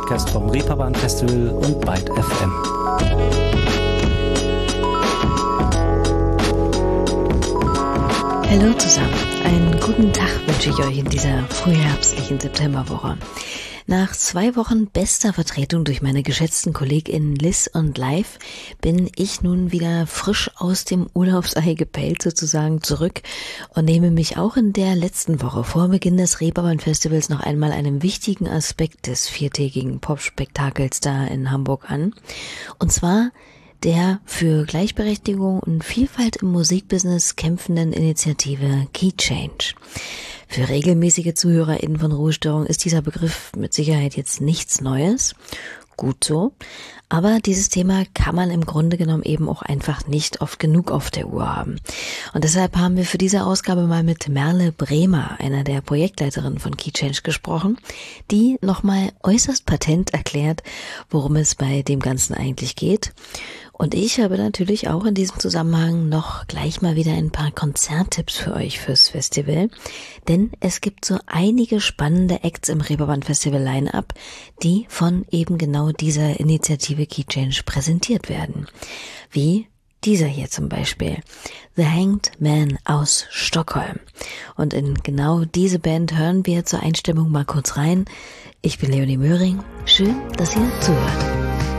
Podcast vom Reeperbahn Festival und Byte FM. Hallo zusammen, einen guten Tag wünsche ich euch in dieser frühherbstlichen Septemberwoche. Nach 2 Wochen bester Vertretung durch meine geschätzten KollegInnen Liz und Live bin ich nun wieder frisch aus dem Urlaubsei gepellt sozusagen zurück und nehme mich auch in der letzten Woche vor Beginn des Reeperbahn Festivals noch einmal einem wichtigen Aspekt des 4-tägigen Popspektakels da in Hamburg an. Und zwar der für Gleichberechtigung und Vielfalt im Musikbusiness kämpfenden Initiative Key Change. Für regelmäßige ZuhörerInnen von Ruhestörung ist dieser Begriff mit Sicherheit jetzt nichts Neues. Gut so. Aber dieses Thema kann man im Grunde genommen eben auch einfach nicht oft genug auf der Uhr haben. Und deshalb haben wir für diese Ausgabe mal mit Merle Bremer, einer der Projektleiterinnen von Key Change, gesprochen, die nochmal äußerst patent erklärt, worum es bei dem Ganzen eigentlich geht. Und ich habe natürlich auch in diesem Zusammenhang noch gleich mal wieder ein paar Konzerttipps für euch fürs Festival. Denn es gibt so einige spannende Acts im Reeperbahn Festival Line-Up, die von eben genau dieser Initiative Key Change präsentiert werden. Wie dieser hier zum Beispiel, The Hanged Man aus Stockholm. Und in genau diese Band hören wir zur Einstimmung mal kurz rein. Ich bin Leonie Möhring. Schön, dass ihr zuhört.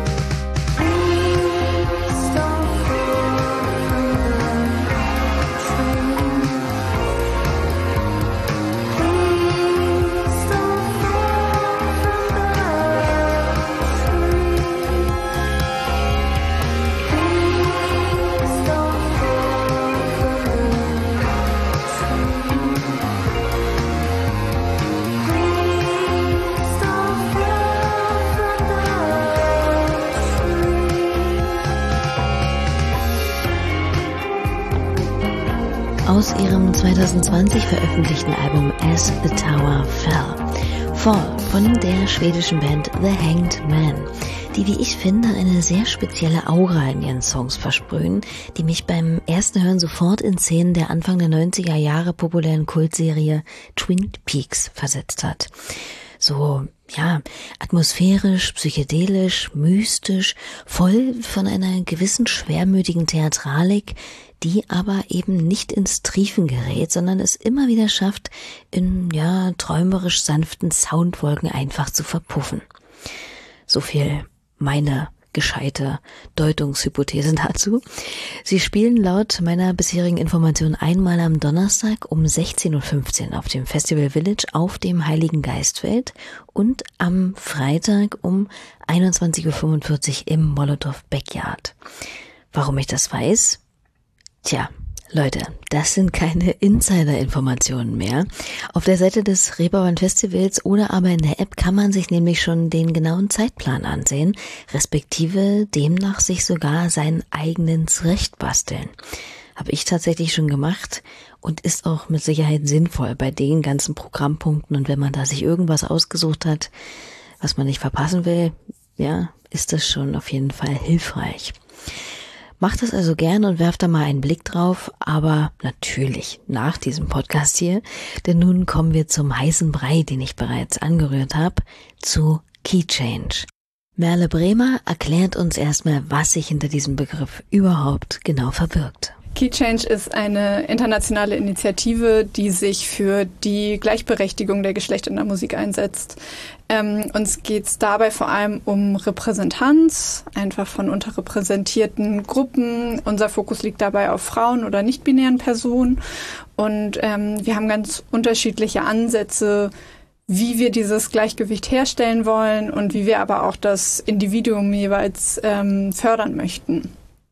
Aus ihrem 2020 veröffentlichten Album As the Tower Fell. Fall von der schwedischen Band The Hanged Man, die, wie ich finde, eine sehr spezielle Aura in ihren Songs versprühen, die mich beim ersten Hören sofort in Szenen der Anfang der 90er Jahre populären Kultserie Twin Peaks versetzt hat. So, ja, atmosphärisch, psychedelisch, mystisch, voll von einer gewissen schwermütigen Theatralik, die aber eben nicht ins Triefen gerät, sondern es immer wieder schafft, in, ja, träumerisch sanften Soundwolken einfach zu verpuffen. So viel meine gescheite Deutungshypothese dazu. Sie spielen laut meiner bisherigen Information einmal am Donnerstag um 16:15 Uhr auf dem Festival Village auf dem Heiligen Geistfeld und am Freitag um 21:45 Uhr im Molotow Backyard. Warum ich das weiß? Tja, Leute, das sind keine Insider-Informationen mehr. Auf der Seite des Reeperbahn Festivals oder aber in der App kann man sich nämlich schon den genauen Zeitplan ansehen, respektive demnach sich sogar seinen eigenen zurechtbasteln. Habe ich tatsächlich schon gemacht und ist auch mit Sicherheit sinnvoll bei den ganzen Programmpunkten. Und wenn man da sich irgendwas ausgesucht hat, was man nicht verpassen will, ja, ist das schon auf jeden Fall hilfreich. Macht das also gerne und werft da mal einen Blick drauf, aber natürlich nach diesem Podcast hier, denn nun kommen wir zum heißen Brei, den ich bereits angerührt habe, zu Key Change. Merle Bremer erklärt uns erstmal, was sich hinter diesem Begriff überhaupt genau verbirgt. Key Change ist eine internationale Initiative, die sich für die Gleichberechtigung der Geschlechter in der Musik einsetzt. Uns geht es dabei vor allem um Repräsentanz, einfach von unterrepräsentierten Gruppen. Unser Fokus liegt dabei auf Frauen oder nicht-binären Personen. Und wir haben ganz unterschiedliche Ansätze, wie wir dieses Gleichgewicht herstellen wollen und wie wir aber auch das Individuum jeweils fördern möchten.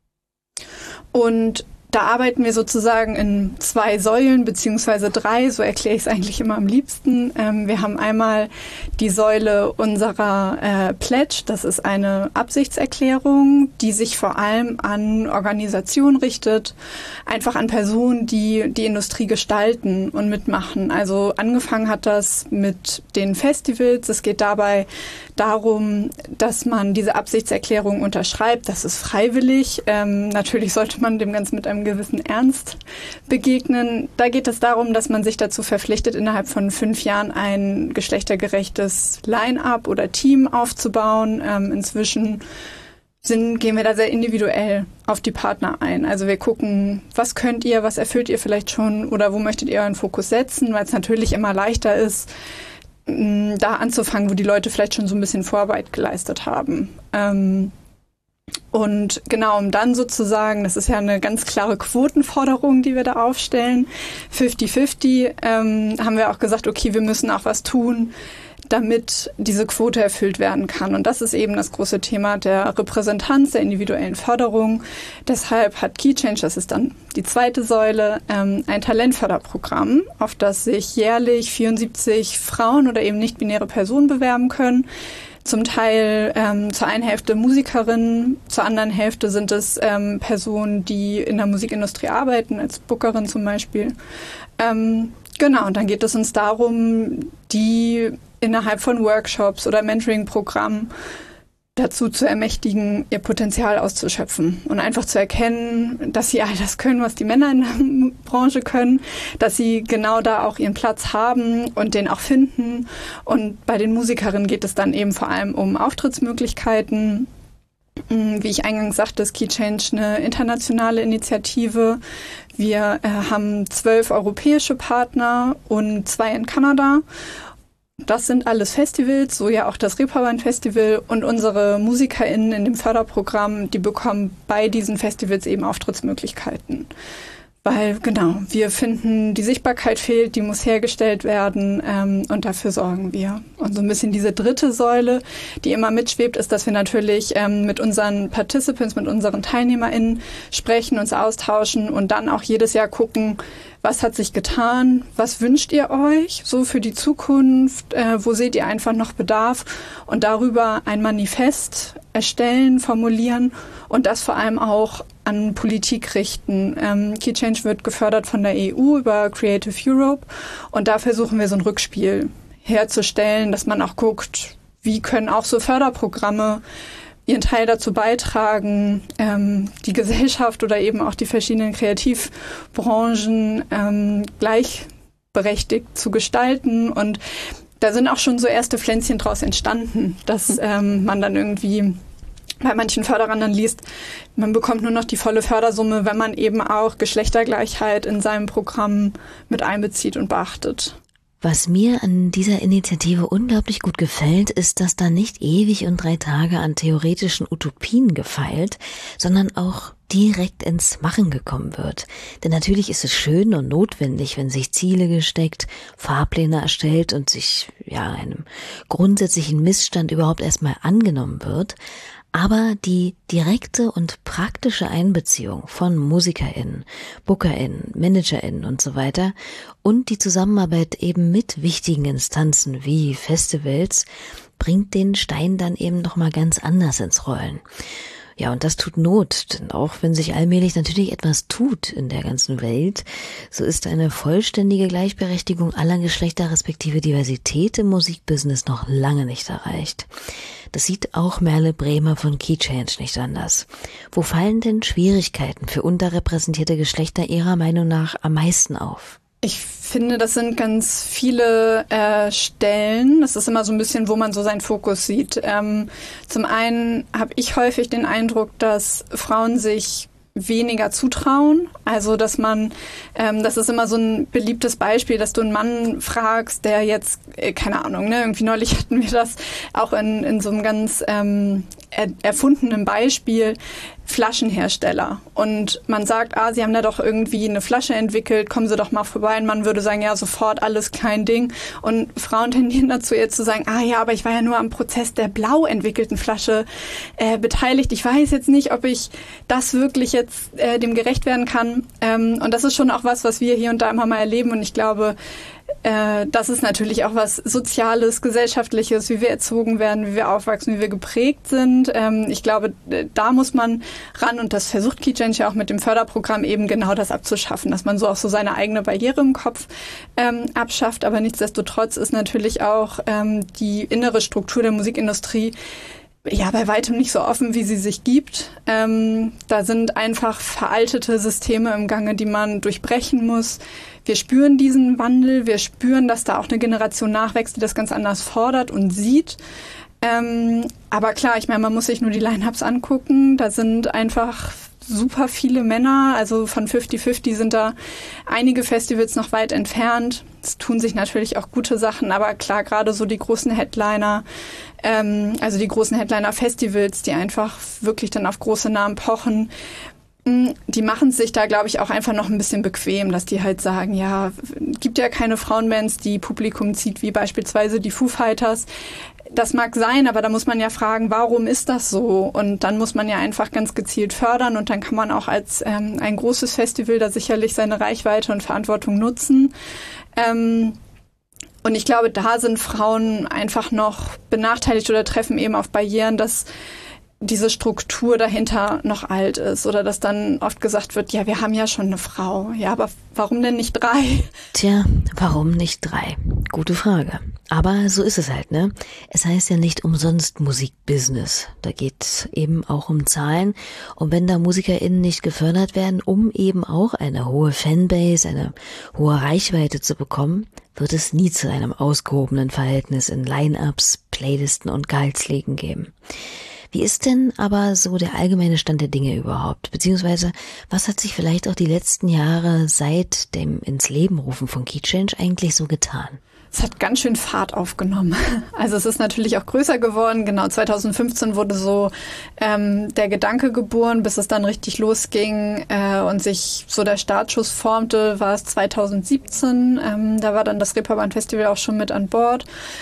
Und da arbeiten wir sozusagen in 2 Säulen beziehungsweise 3, so erkläre ich es eigentlich immer am liebsten. Wir haben einmal die Säule unserer Pledge, das ist eine Absichtserklärung, die sich vor allem an Organisationen richtet, einfach an Personen, die die Industrie gestalten und mitmachen. Also angefangen hat das mit den Festivals. Es geht dabei darum, dass man diese Absichtserklärung unterschreibt. Das ist freiwillig. Natürlich sollte man dem Ganzen mit einem einen gewissen Ernst begegnen. Da geht es darum, dass man sich dazu verpflichtet, innerhalb von 5 Jahren ein geschlechtergerechtes Line-up oder Team aufzubauen. Inzwischen gehen wir da sehr individuell auf die Partner ein. Also wir gucken, was könnt ihr, was erfüllt ihr vielleicht schon oder wo möchtet ihr euren Fokus setzen, weil es natürlich immer leichter ist, da anzufangen, wo die Leute vielleicht schon so ein bisschen Vorarbeit geleistet haben. Und genau, um dann sozusagen, das ist ja eine ganz klare Quotenforderung, die wir da aufstellen, 50-50, haben wir auch gesagt, okay, wir müssen auch was tun, damit diese Quote erfüllt werden kann. Und das ist eben das große Thema der Repräsentanz, der individuellen Förderung. Deshalb hat KeyChange, das ist dann die zweite Säule, ein Talentförderprogramm, auf das sich jährlich 74 Frauen oder eben nicht-binäre Personen bewerben können. Zum Teil zur einen Hälfte Musikerinnen, zur anderen Hälfte sind es Personen, die in der Musikindustrie arbeiten, als Bookerin zum Beispiel. Genau, und dann geht es uns darum, die innerhalb von Workshops oder Mentoring-Programmen dazu zu ermächtigen, ihr Potenzial auszuschöpfen und einfach zu erkennen, dass sie all das können, was die Männer in der Branche können, dass sie genau da auch ihren Platz haben und den auch finden. Und bei den Musikerinnen geht es dann eben vor allem um Auftrittsmöglichkeiten. Wie ich eingangs sagte, ist KeyChange eine internationale Initiative. Wir haben 12 europäische Partner und 2 in Kanada. Das sind alles Festivals, so ja auch das Reeperbahn Festival, und unsere MusikerInnen in dem Förderprogramm, die bekommen bei diesen Festivals eben Auftrittsmöglichkeiten. Weil, genau, wir finden, die Sichtbarkeit fehlt, die muss hergestellt werden und dafür sorgen wir. Und so ein bisschen diese dritte Säule, die immer mitschwebt, ist, dass wir natürlich mit unseren Participants, mit unseren TeilnehmerInnen sprechen, uns austauschen und dann auch jedes Jahr gucken, was hat sich getan, was wünscht ihr euch so für die Zukunft, wo seht ihr einfach noch Bedarf, und darüber ein Manifest erstellen, formulieren und das vor allem auch an Politik richten. KeyChange wird gefördert von der EU über Creative Europe und da versuchen wir so ein Rückspiel herzustellen, dass man auch guckt, wie können auch so Förderprogramme ihren Teil dazu beitragen, die Gesellschaft oder eben auch die verschiedenen Kreativbranchen gleichberechtigt zu gestalten. Und da sind auch schon so erste Pflänzchen draus entstanden, dass man dann irgendwie bei manchen Förderern dann liest, man bekommt nur noch die volle Fördersumme, wenn man eben auch Geschlechtergleichheit in seinem Programm mit einbezieht und beachtet. Was mir an dieser Initiative unglaublich gut gefällt, ist, dass da nicht ewig und 3 Tage an theoretischen Utopien gefeilt, sondern auch direkt ins Machen gekommen wird. Denn natürlich ist es schön und notwendig, wenn sich Ziele gesteckt, Fahrpläne erstellt und sich einem grundsätzlichen Missstand überhaupt erstmal angenommen wird. Aber die direkte und praktische Einbeziehung von MusikerInnen, BookerInnen, ManagerInnen und so weiter und die Zusammenarbeit eben mit wichtigen Instanzen wie Festivals bringt den Stein dann eben nochmal ganz anders ins Rollen. Ja, und das tut Not, denn auch wenn sich allmählich natürlich etwas tut in der ganzen Welt, so ist eine vollständige Gleichberechtigung aller Geschlechter respektive Diversität im Musikbusiness noch lange nicht erreicht. Das sieht auch Merle Bremer von KeyChange nicht anders. Wo fallen denn Schwierigkeiten für unterrepräsentierte Geschlechter Ihrer Meinung nach am meisten auf? Ich finde, das sind ganz viele Stellen. Das ist immer so ein bisschen, wo man so seinen Fokus sieht. Zum einen habe ich häufig den Eindruck, dass Frauen sich weniger zutrauen. Also, dass man, das ist immer so ein beliebtes Beispiel, dass du einen Mann fragst, der jetzt, keine Ahnung, irgendwie neulich hatten wir das auch in so einem ganz erfundenen Beispiel, Flaschenhersteller. Und man sagt, Sie haben da doch irgendwie eine Flasche entwickelt, kommen Sie doch mal vorbei. Und man würde sagen, ja, sofort, alles kein Ding. Und Frauen tendieren dazu, ihr zu sagen, ja, aber ich war ja nur am Prozess der blau entwickelten Flasche beteiligt. Ich weiß jetzt nicht, ob ich das wirklich jetzt dem gerecht werden kann. Und das ist schon auch was wir hier und da immer mal erleben. Und ich glaube, das ist natürlich auch was Soziales, Gesellschaftliches, wie wir erzogen werden, wie wir aufwachsen, wie wir geprägt sind. Ich glaube, da muss man ran, und das versucht KeyChange ja auch mit dem Förderprogramm eben genau das abzuschaffen, dass man so auch so seine eigene Barriere im Kopf abschafft. Aber nichtsdestotrotz ist natürlich auch die innere Struktur der Musikindustrie ja, bei weitem nicht so offen, wie sie sich gibt. Da sind einfach veraltete Systeme im Gange, die man durchbrechen muss. Wir spüren diesen Wandel, wir spüren, dass da auch eine Generation nachwächst, die das ganz anders fordert und sieht. Aber klar, ich meine, man muss sich nur die Line-Ups angucken. Da sind einfach super viele Männer, also von 50-50 sind da einige Festivals noch weit entfernt. Es tun sich natürlich auch gute Sachen, aber klar, gerade so die großen Headliner, also die großen Headliner-Festivals, die einfach wirklich dann auf große Namen pochen, die machen es sich da, glaube ich, auch einfach noch ein bisschen bequem, dass die halt sagen, ja, gibt ja keine Frauenbands, die Publikum zieht, wie beispielsweise die Foo Fighters. Das mag sein, aber da muss man ja fragen, warum ist das so? Und dann muss man ja einfach ganz gezielt fördern und dann kann man auch als ein großes Festival da sicherlich seine Reichweite und Verantwortung nutzen. Und ich glaube, da sind Frauen einfach noch benachteiligt oder treffen eben auf Barrieren, dass diese Struktur dahinter noch alt ist oder dass dann oft gesagt wird, ja, wir haben ja schon eine Frau. Ja, aber warum denn nicht 3? Tja, warum nicht 3? Gute Frage. Aber so ist es halt, ne? Es heißt ja nicht umsonst Musikbusiness. Da geht's eben auch um Zahlen. Und wenn da MusikerInnen nicht gefördert werden, um eben auch eine hohe Fanbase, eine hohe Reichweite zu bekommen, wird es nie zu einem ausgehobenen Verhältnis in Line-Ups, Playlisten und Gehaltslegen geben. Wie ist denn aber so der allgemeine Stand der Dinge überhaupt? Beziehungsweise, was hat sich vielleicht auch die letzten Jahre seit dem ins Leben rufen von Key Change eigentlich so getan? Es hat ganz schön Fahrt aufgenommen. Also es ist natürlich auch größer geworden. Genau, 2015 wurde so der Gedanke geboren, bis es dann richtig losging und sich so der Startschuss formte, war es 2017. Da war dann das Reeperbahn Festival auch schon mit an Bord.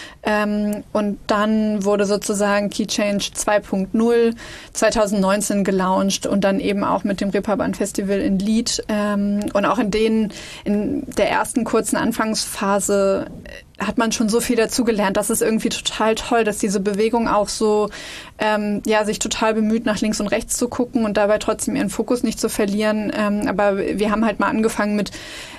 Und dann wurde sozusagen Key Change 2.0 2019 gelauncht und dann eben auch mit dem Reeperbahn Festival in Lied. Und auch in der ersten kurzen Anfangsphase hat man schon so viel dazugelernt. Das ist irgendwie total toll, dass diese Bewegung auch so sich total bemüht, nach links und rechts zu gucken und dabei trotzdem ihren Fokus nicht zu verlieren. Aber wir haben halt mal angefangen mit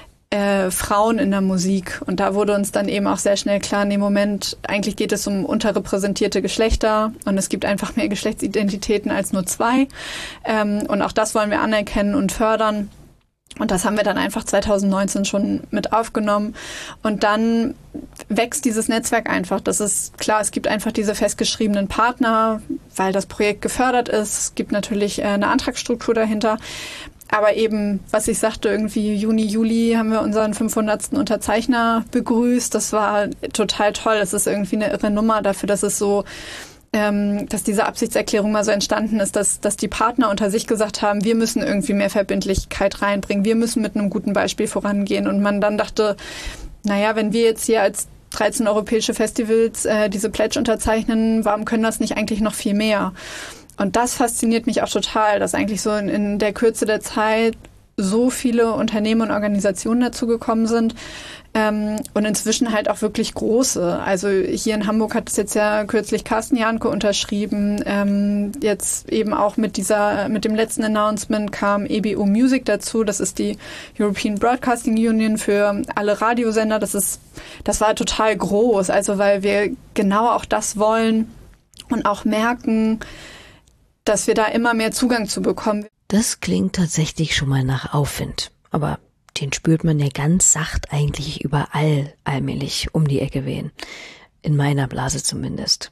Frauen in der Musik. Und da wurde uns dann eben auch sehr schnell klar, nee, Moment, eigentlich geht es um unterrepräsentierte Geschlechter und es gibt einfach mehr Geschlechtsidentitäten als nur 2. Und auch das wollen wir anerkennen und fördern. Und das haben wir dann einfach 2019 schon mit aufgenommen. Und dann wächst dieses Netzwerk einfach. Das ist klar, es gibt einfach diese festgeschriebenen Partner, weil das Projekt gefördert ist. Es gibt natürlich eine Antragsstruktur dahinter. Aber eben, was ich sagte, irgendwie Juni, Juli haben wir unseren 500. Unterzeichner begrüßt. Das war total toll. Das ist irgendwie eine irre Nummer dafür, dass es so, dass diese Absichtserklärung mal so entstanden ist, dass die Partner unter sich gesagt haben, wir müssen irgendwie mehr Verbindlichkeit reinbringen. Wir müssen mit einem guten Beispiel vorangehen. Und man dann dachte, naja, wenn wir jetzt hier als 13 europäische Festivals diese Pledge unterzeichnen, warum können das nicht eigentlich noch viel mehr? Und das fasziniert mich auch total, dass eigentlich so in der Kürze der Zeit so viele Unternehmen und Organisationen dazugekommen sind und inzwischen halt auch wirklich große. Also hier in Hamburg hat es jetzt ja kürzlich Carsten Jahnke unterschrieben. Jetzt eben auch mit dem letzten Announcement kam EBU Music dazu. Das ist die European Broadcasting Union für alle Radiosender. Das war total groß. Also weil wir genau auch das wollen und auch merken, dass wir da immer mehr Zugang zu bekommen. Das klingt tatsächlich schon mal nach Aufwind. Aber den spürt man ja ganz sacht eigentlich überall allmählich um die Ecke wehen. In meiner Blase zumindest.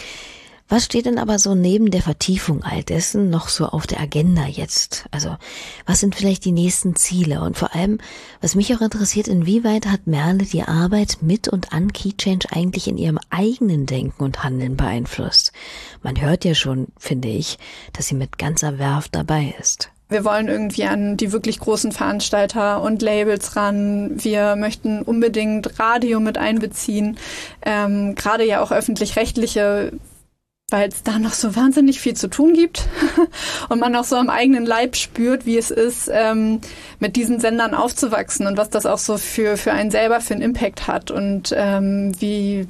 Was steht denn aber so neben der Vertiefung all dessen noch so auf der Agenda jetzt? Also, was sind vielleicht die nächsten Ziele? Und vor allem, was mich auch interessiert, inwieweit hat Merle die Arbeit mit und an Key Change eigentlich in ihrem eigenen Denken und Handeln beeinflusst? Man hört ja schon, finde ich, dass sie mit ganzer Werft dabei ist. Wir wollen irgendwie an die wirklich großen Veranstalter und Labels ran. Wir möchten unbedingt Radio mit einbeziehen. Gerade ja auch öffentlich-rechtliche, weil es da noch so wahnsinnig viel zu tun gibt und man auch so am eigenen Leib spürt, wie es ist, mit diesen Sendern aufzuwachsen und was das auch so für einen selber für einen Impact hat und wie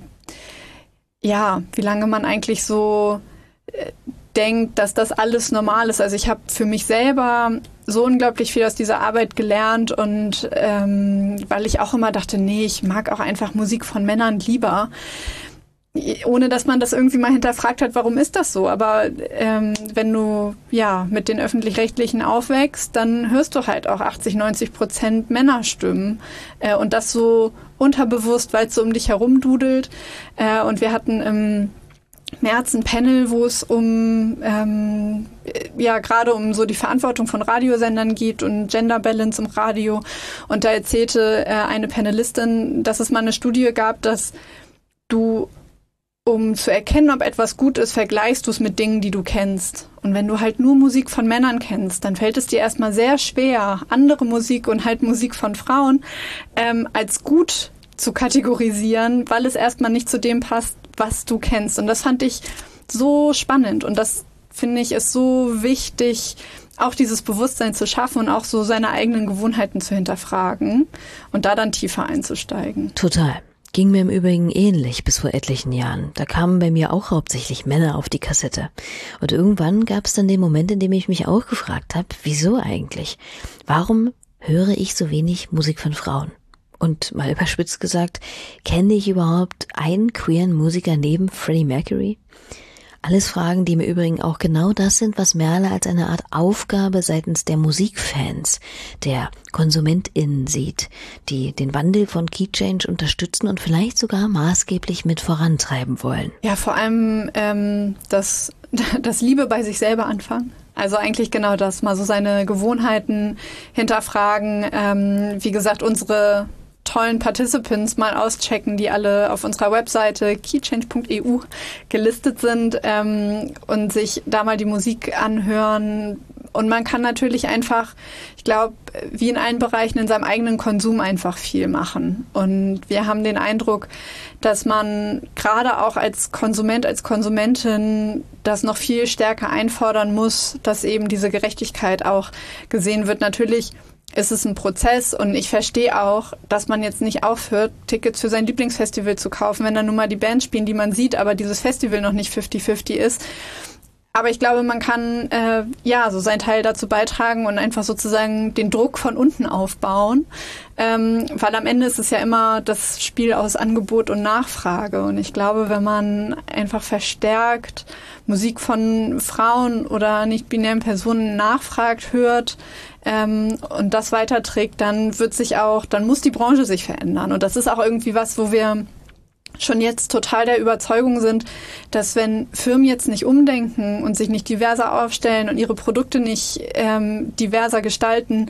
lange man eigentlich so denkt, dass das alles normal ist. Also ich habe für mich selber so unglaublich viel aus dieser Arbeit gelernt und weil ich auch immer dachte, nee, ich mag auch einfach Musik von Männern lieber. ohne dass man das irgendwie mal hinterfragt hat, warum ist das so? Aber wenn du mit den Öffentlich-Rechtlichen aufwächst, dann hörst du halt auch 80-90% Männerstimmen und das so unterbewusst, weil es so um dich herum dudelt. Und wir hatten im März ein Panel, wo es gerade um so die Verantwortung von Radiosendern geht und Gender Balance im Radio. Und da erzählte eine Panelistin, dass es mal eine Studie gab, dass du, um zu erkennen, ob etwas gut ist, vergleichst du es mit Dingen, die du kennst. Und wenn du halt nur Musik von Männern kennst, dann fällt es dir erstmal sehr schwer, andere Musik und halt Musik von Frauen als gut zu kategorisieren, weil es erstmal nicht zu dem passt, was du kennst. Und das fand ich so spannend. Und das, finde ich, ist so wichtig, auch dieses Bewusstsein zu schaffen und auch so seine eigenen Gewohnheiten zu hinterfragen und da dann tiefer einzusteigen. Total. Ging mir im Übrigen ähnlich bis vor etlichen Jahren. Da kamen bei mir auch hauptsächlich Männer auf die Kassette. Und irgendwann gab es dann den Moment, in dem ich mich auch gefragt habe, wieso eigentlich? Warum höre ich so wenig Musik von Frauen? Und mal überspitzt gesagt, kenne ich überhaupt einen queeren Musiker neben Freddie Mercury? Alles Fragen, die im Übrigen auch genau das sind, was Merle als eine Art Aufgabe seitens der Musikfans, der KonsumentInnen sieht, die den Wandel von Key Change unterstützen und vielleicht sogar maßgeblich mit vorantreiben wollen. Ja, vor allem das Liebe bei sich selber anfangen. Also eigentlich genau das, mal so seine Gewohnheiten hinterfragen. Wie gesagt, unsere tollen Participants mal auschecken, die alle auf unserer Webseite keychange.eu gelistet sind und sich da mal die Musik anhören. Und man kann natürlich einfach, ich glaube, wie in allen Bereichen in seinem eigenen Konsum einfach viel machen. Und wir haben den Eindruck, dass man gerade auch als Konsument, als Konsumentin das noch viel stärker einfordern muss, dass eben diese Gerechtigkeit auch gesehen wird. Natürlich ist es ein Prozess und ich verstehe auch, dass man jetzt nicht aufhört, Tickets für sein Lieblingsfestival zu kaufen, wenn dann nun mal die Bands spielen, die man sieht, aber dieses Festival noch nicht 50-50 ist. Aber ich glaube, man kann so seinen Teil dazu beitragen und einfach sozusagen den Druck von unten aufbauen, weil am Ende ist es ja immer das Spiel aus Angebot und Nachfrage. Und ich glaube, wenn man einfach verstärkt Musik von Frauen oder nicht-binären Personen nachfragt, hört und das weiterträgt, dann muss die Branche sich verändern. Und das ist auch irgendwie was, wo wir schon jetzt total der Überzeugung sind, dass wenn Firmen jetzt nicht umdenken und sich nicht diverser aufstellen und ihre Produkte nicht diverser gestalten,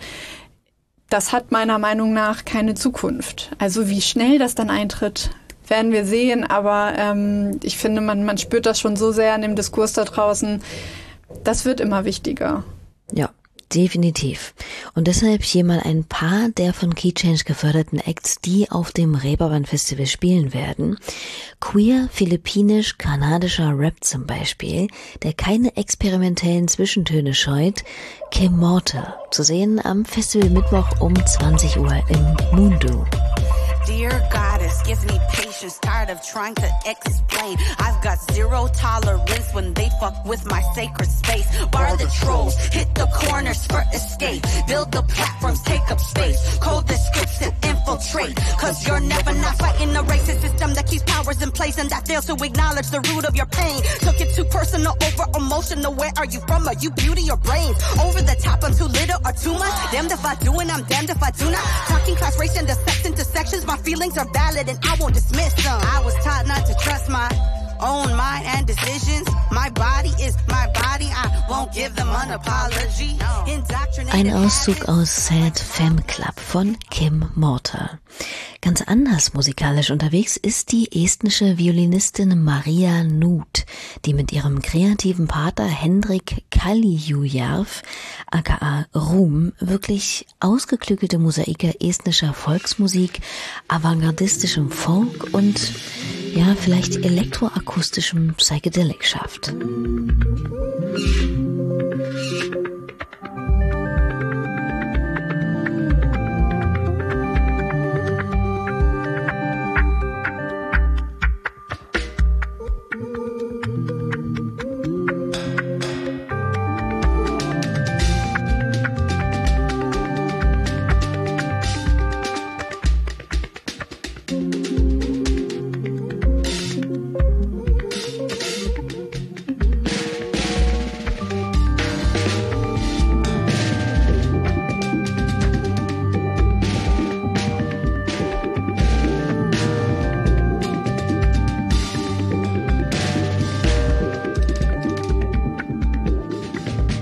das hat meiner Meinung nach keine Zukunft. Also wie schnell das dann eintritt, werden wir sehen. Aber ich finde, man spürt das schon so sehr in dem Diskurs da draußen. Das wird immer wichtiger. Ja. Definitiv. Und deshalb hier mal ein paar der von Key Change geförderten Acts, die auf dem Reeperbahn Festival spielen werden. Queer, philippinisch-kanadischer Rap zum Beispiel, der keine experimentellen Zwischentöne scheut. Kim Mortal, zu sehen am Festival Mittwoch um 20 Uhr im Mundo. Dear Goddess, give me patience, tired of trying to explain. I've got zero tolerance when they fuck with my sacred space. Bar the trolls, hit the corners for escape. Build the platforms, take up space. Code the scripts and infiltrate. Cause you're never not fighting a racist system that keeps powers in place and that fails to acknowledge the root of your pain. Took it too personal, over emotional. Where are you from? Are you beauty or brains? Over the top, I'm too little or too much. Damned if I do and I'm damned if I do not. Talking class, race, and the sex intersections. My feelings are valid and I won't dismiss them. I was taught not to trust my own mind and decisions. My body is my body. I won't give them an apology. Ein Auszug aus Sad Femme Club von Kim Mortal. Ganz anders musikalisch unterwegs ist die estnische Violinistin Maria Nuut, die mit ihrem kreativen Partner Hendrik Kaljujärv, aka Ruum, wirklich ausgeklügelte Mosaike estnischer Volksmusik, avantgardistischem Folk und vielleicht elektroakustischem Psychedelic schafft.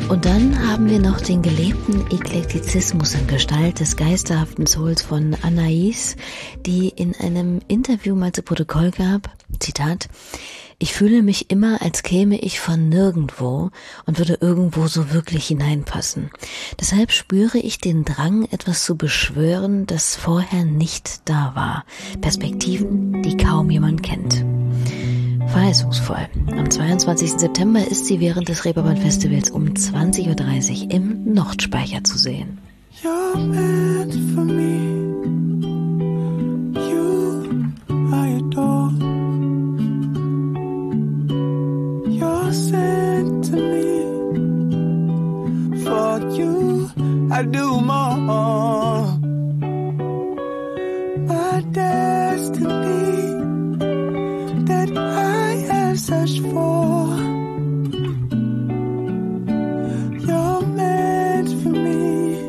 Und dann haben wir noch den gelebten Eklektizismus in Gestalt des geisterhaften Souls von Anais, die in einem Interview mal zu Protokoll gab, Zitat: Ich fühle mich immer, als käme ich von nirgendwo und würde irgendwo so wirklich hineinpassen. Deshalb spüre ich den Drang, etwas zu beschwören, das vorher nicht da war. Perspektiven, die kaum jemand kennt. Verheißungsvoll. Am 22. September ist sie während des Reeperbahn-Festivals um 20.30 Uhr im Nordspeicher zu sehen. You're meant for me. You I adore. You're sent to me. For you I do more. My destiny that I have searched for. You're meant for me.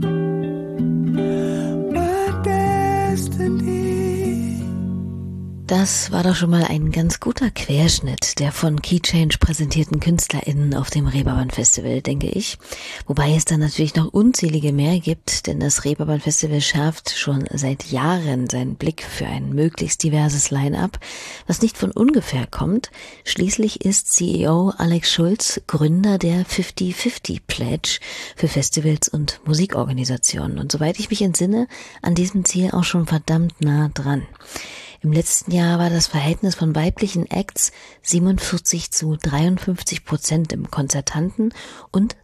My destiny. Das war doch schon mal ein ganz guter Querschnitt der von Keychange präsentierten KünstlerInnen auf dem Reeperbahn-Festival, denke ich. Wobei es dann natürlich noch unzählige mehr gibt, denn das Reeperbahn-Festival schärft schon seit Jahren seinen Blick für ein möglichst diverses Line-up, was nicht von ungefähr kommt. Schließlich ist CEO Alex Schulz Gründer der 50-50 Pledge für Festivals und Musikorganisationen und soweit ich mich entsinne, an diesem Ziel auch schon verdammt nah dran. Im letzten Jahr war das Verhältnis von weiblichen Acts 47:53% im Konzertanten und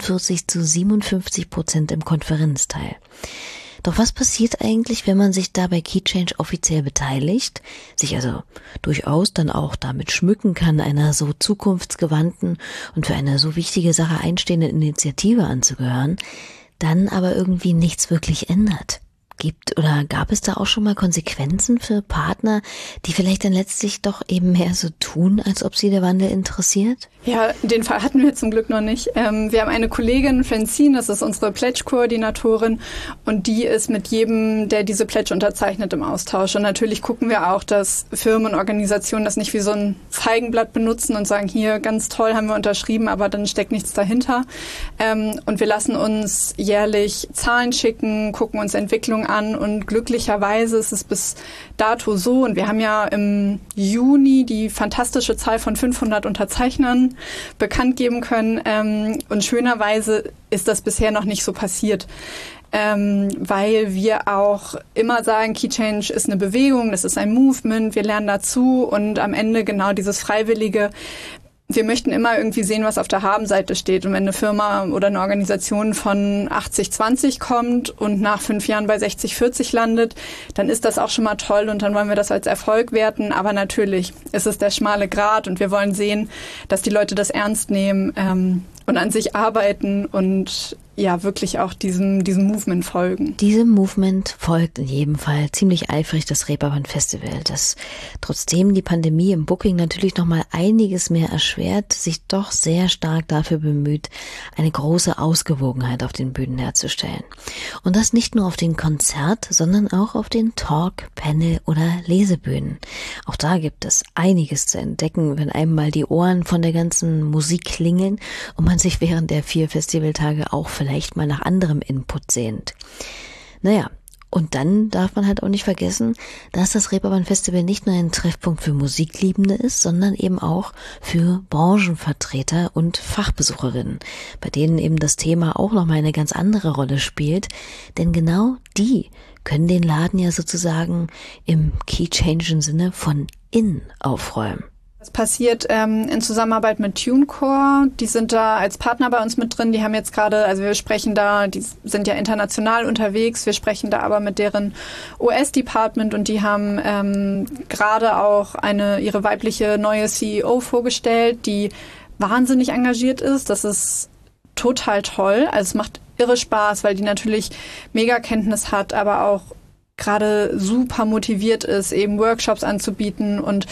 43:57% im Konferenzteil. Doch was passiert eigentlich, wenn man sich da bei Keychange offiziell beteiligt, sich also durchaus dann auch damit schmücken kann, einer so zukunftsgewandten und für eine so wichtige Sache einstehenden Initiative anzugehören, dann aber irgendwie nichts wirklich ändert? Gab es da auch schon mal Konsequenzen für Partner, die vielleicht dann letztlich doch eben mehr so tun, als ob sie der Wandel interessiert? Ja, den Fall hatten wir zum Glück noch nicht. Wir haben eine Kollegin, Francine, das ist unsere Pledge-Koordinatorin und die ist mit jedem, der diese Pledge unterzeichnet, im Austausch. Und natürlich gucken wir auch, dass Firmen und Organisationen das nicht wie so ein Feigenblatt benutzen und sagen, hier, ganz toll, haben wir unterschrieben, aber dann steckt nichts dahinter. Und wir lassen uns jährlich Zahlen schicken, gucken uns Entwicklungen an und glücklicherweise ist es bis dato so, und wir haben ja im Juni die fantastische Zahl von 500 Unterzeichnern bekannt geben können und schönerweise ist das bisher noch nicht so passiert. Weil wir auch immer sagen, Keychange ist eine Bewegung, das ist ein Movement, wir lernen dazu und am Ende genau dieses Freiwillige. Wir möchten immer irgendwie sehen, was auf der Habenseite steht. Und wenn eine Firma oder eine Organisation von 80-20 kommt und nach 5 Jahren bei 60-40 landet, dann ist das auch schon mal toll und dann wollen wir das als Erfolg werten. Aber natürlich ist es der schmale Grat und wir wollen sehen, dass die Leute das ernst nehmen und an sich arbeiten und ja wirklich auch diesem Movement folgen. Diesem Movement folgt in jedem Fall ziemlich eifrig das Reeperbahn-Festival, das trotzdem die Pandemie im Booking natürlich noch mal einiges mehr erschwert, sich doch sehr stark dafür bemüht, eine große Ausgewogenheit auf den Bühnen herzustellen. Und das nicht nur auf den Konzert, sondern auch auf den Talk-, Panel- oder Lesebühnen. Auch da gibt es einiges zu entdecken, wenn einem mal die Ohren von der ganzen Musik klingeln und man sich während der 4 Festivaltage auch vielleicht mal nach anderem Input sehnt. Naja, und dann darf man halt auch nicht vergessen, dass das Reeperbahn-Festival nicht nur ein Treffpunkt für Musikliebende ist, sondern eben auch für Branchenvertreter und Fachbesucherinnen, bei denen eben das Thema auch nochmal eine ganz andere Rolle spielt, denn genau die können den Laden ja sozusagen im Keychangen Sinne von innen aufräumen. Das passiert in Zusammenarbeit mit TuneCore. Die sind da als Partner bei uns mit drin. Die haben jetzt gerade, also wir sprechen da, die sind ja international unterwegs. Wir sprechen da aber mit deren US-Department und die haben gerade auch ihre weibliche neue CEO vorgestellt, die wahnsinnig engagiert ist. Das ist total toll. Also es macht irre Spaß, weil die natürlich Megakenntnis hat, aber auch gerade super motiviert ist, eben Workshops anzubieten und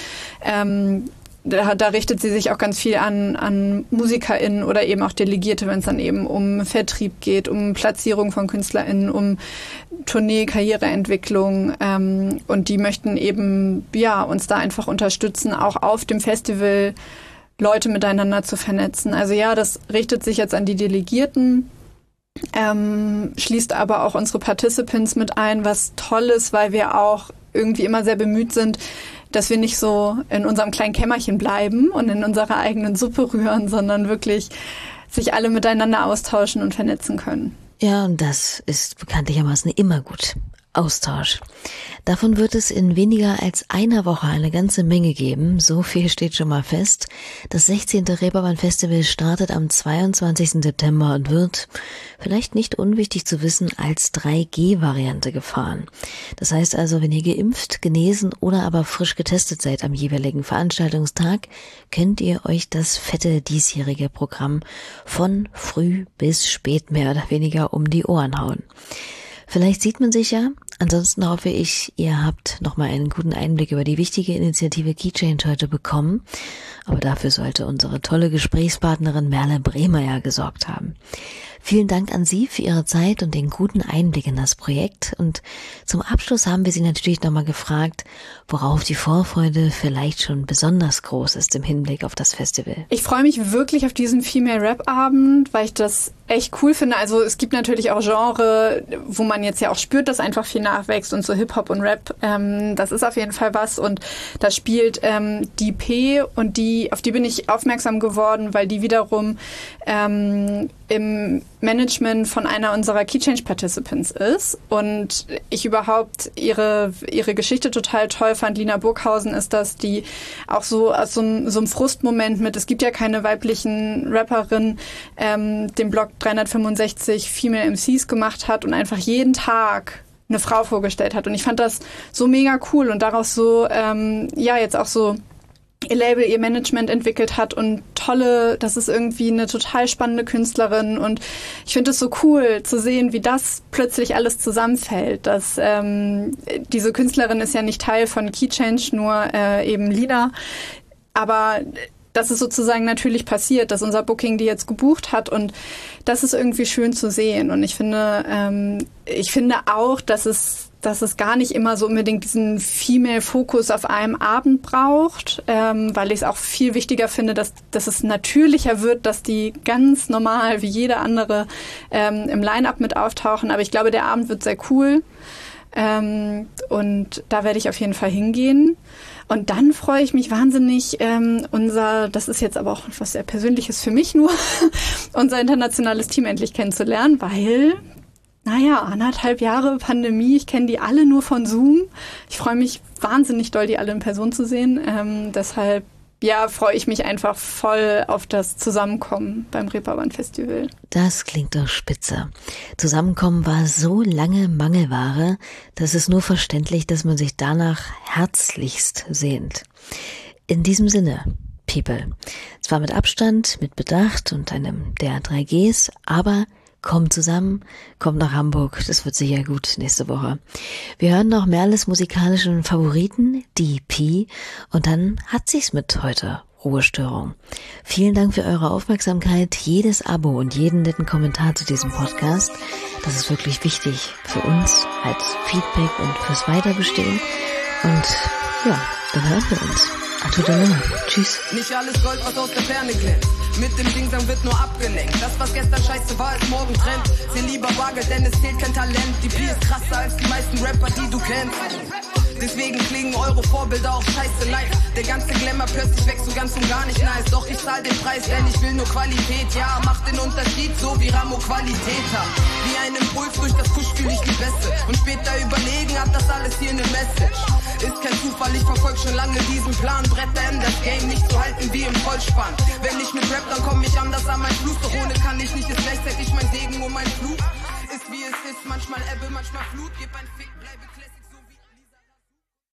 da richtet sie sich auch ganz viel an MusikerInnen oder eben auch Delegierte, wenn es dann eben um Vertrieb geht, um Platzierung von KünstlerInnen, um Tournee, Karriereentwicklung und die möchten eben uns da einfach unterstützen, auch auf dem Festival Leute miteinander zu vernetzen. Also ja, das richtet sich jetzt an die Delegierten, schließt aber auch unsere Participants mit ein, was toll ist, weil wir auch irgendwie immer sehr bemüht sind, dass wir nicht so in unserem kleinen Kämmerchen bleiben und in unserer eigenen Suppe rühren, sondern wirklich sich alle miteinander austauschen und vernetzen können. Ja, und das ist bekanntlichermaßen immer gut. Austausch. Davon wird es in weniger als einer Woche eine ganze Menge geben. So viel steht schon mal fest. Das 16. Reeperbahn Festival startet am 22. September und wird, vielleicht nicht unwichtig zu wissen, als 3G-Variante gefahren. Das heißt also, wenn ihr geimpft, genesen oder aber frisch getestet seid am jeweiligen Veranstaltungstag, könnt ihr euch das fette diesjährige Programm von früh bis spät mehr oder weniger um die Ohren hauen. Vielleicht sieht man sich ja. Ansonsten hoffe ich, ihr habt nochmal einen guten Einblick über die wichtige Initiative KeyChange heute bekommen. Aber dafür sollte unsere tolle Gesprächspartnerin Merle Brehmeyer gesorgt haben. Vielen Dank an Sie für Ihre Zeit und den guten Einblick in das Projekt. Und zum Abschluss haben wir Sie natürlich nochmal gefragt, worauf die Vorfreude vielleicht schon besonders groß ist im Hinblick auf das Festival. Ich freue mich wirklich auf diesen Female Rap Abend, weil ich das echt cool finde. Also es gibt natürlich auch Genre, wo man jetzt ja auch spürt, dass einfach viel nachwächst und so Hip-Hop und Rap. Das ist auf jeden Fall was. Und da spielt die P und auf die bin ich aufmerksam geworden, weil die wiederum im Management von einer unserer KeyChange Participants ist und ich überhaupt ihre Geschichte total toll fand. Lina Burghausen ist das, die auch so aus so einem Frustmoment mit, es gibt ja keine weiblichen Rapperinnen, den Blog 365 Female MCs gemacht hat und einfach jeden Tag eine Frau vorgestellt hat. Und ich fand das so mega cool und daraus so, jetzt auch so ihr Label, ihr Management entwickelt hat und das ist irgendwie eine total spannende Künstlerin und ich finde es so cool zu sehen, wie das plötzlich alles zusammenfällt. Dass diese Künstlerin ist ja nicht Teil von KeyChange, nur eben Lina, aber das ist sozusagen natürlich passiert, dass unser Booking die jetzt gebucht hat und das ist irgendwie schön zu sehen und ich finde auch, dass es gar nicht immer so unbedingt diesen Female-Fokus auf einem Abend braucht, weil ich es auch viel wichtiger finde, dass es natürlicher wird, dass die ganz normal wie jede andere im Line-Up mit auftauchen. Aber ich glaube, der Abend wird sehr cool und da werde ich auf jeden Fall hingehen. Und dann freue ich mich wahnsinnig, das ist jetzt aber auch was sehr Persönliches für mich nur, unser internationales Team endlich kennenzulernen, weil 1,5 Jahre Pandemie, ich kenne die alle nur von Zoom. Ich freue mich wahnsinnig doll, die alle in Person zu sehen. Deshalb, freue ich mich einfach voll auf das Zusammenkommen beim Reeperbahn Festival. Das klingt doch spitze. Zusammenkommen war so lange Mangelware, dass es nur verständlich, dass man sich danach herzlichst sehnt. In diesem Sinne, People. Zwar mit Abstand, mit Bedacht und einem der 3Gs, aber kommt zusammen, kommt nach Hamburg, das wird sicher gut nächste Woche. Wir hören noch Merles musikalischen Favoriten, die P, und dann hat sich's mit heute. Ruhestörung. Vielen Dank für eure Aufmerksamkeit, jedes Abo und jeden netten Kommentar zu diesem Podcast. Das ist wirklich wichtig für uns als Feedback und fürs Weiterbestehen. Und dann hören wir uns. À tout à l'heure. Tschüss. Nicht alles Gold, was aus der Ferne glänzt. Mit dem Dingsang wird nur abgelenkt. Das, was gestern scheiße war, ist morgen Trend. Zähl lieber Bargeld, denn es zählt kein Talent. Die Bier ist krasser als die meisten Rapper, die du kennst. Deswegen klingen eure Vorbilder auch scheiße nice. Der ganze Glamour plötzlich wächst so ganz und gar nicht nice. Doch ich zahl den Preis, denn ich will nur Qualität. Ja, macht den Unterschied, so wie Ramo Qualität hat. Wie ein Impuls durch das Kusch fühl ich die Beste. Und später überlegen, hat das alles hier eine Message. Ist kein Zufall, ich verfolg schon lange diesen Plan. Bretter in das Game nicht zu halten wie im Vollspann. Wenn ich mit Rap, dann komm ich anders an mein Fluss. Doch ohne kann ich nicht, ist gleichzeitig mein Segen und mein Fluch. Ist wie es ist, manchmal Ebbe, manchmal Flut. Gib ein Fick, bleibe Classic.